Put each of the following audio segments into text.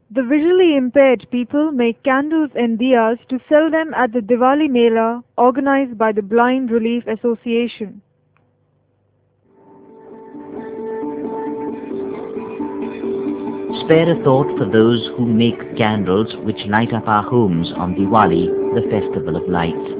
The visually impaired people make candles and diyas to sell them at the Diwali Mela organized by the Blind Relief Association. Spare a thought for those who make candles which light up our homes on Diwali, the festival of lights.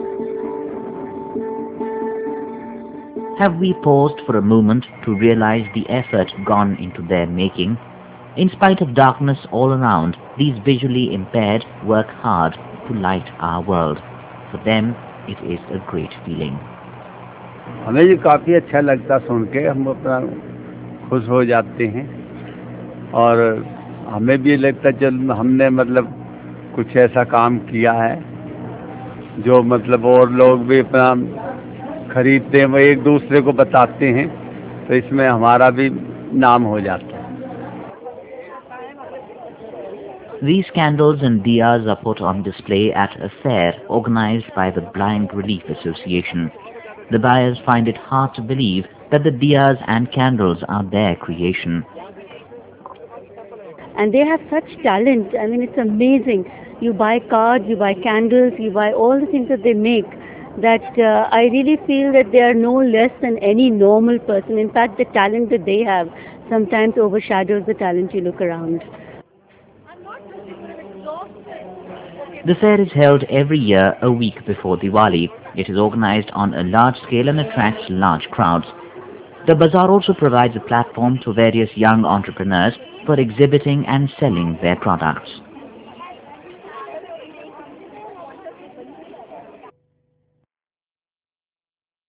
Have we paused for a moment to realize the effort gone into their making? In spite of darkness all around, these visually impaired work hard to light our world. For them, it is a great feeling. हमें ये काफ़ी अच्छा लगता सुन के, हम अपना खुश हो जाते हैं और हमें भी लगता चल हमने मतलब कुछ ऐसा काम किया है जो मतलब और लोग भी अपना खरीदते हैं, वो एक दूसरे को बताते हैं, तो इसमें हमारा भी नाम हो जाता है. These candles and diyas are put on display at a fair organized by the Blind Relief Association. The buyers find it hard to believe that the diyas and candles are their creation. And they have such talent. I mean, it's amazing. You buy cards, you buy candles, you buy all the things that they make, that I really feel that they are no less than any normal person. In fact, the talent that they have sometimes overshadows the talent you look around. The fair is held every year a week before Diwali. It is organized on a large scale and attracts large crowds. The bazaar also provides a platform to various young entrepreneurs for exhibiting and selling their products.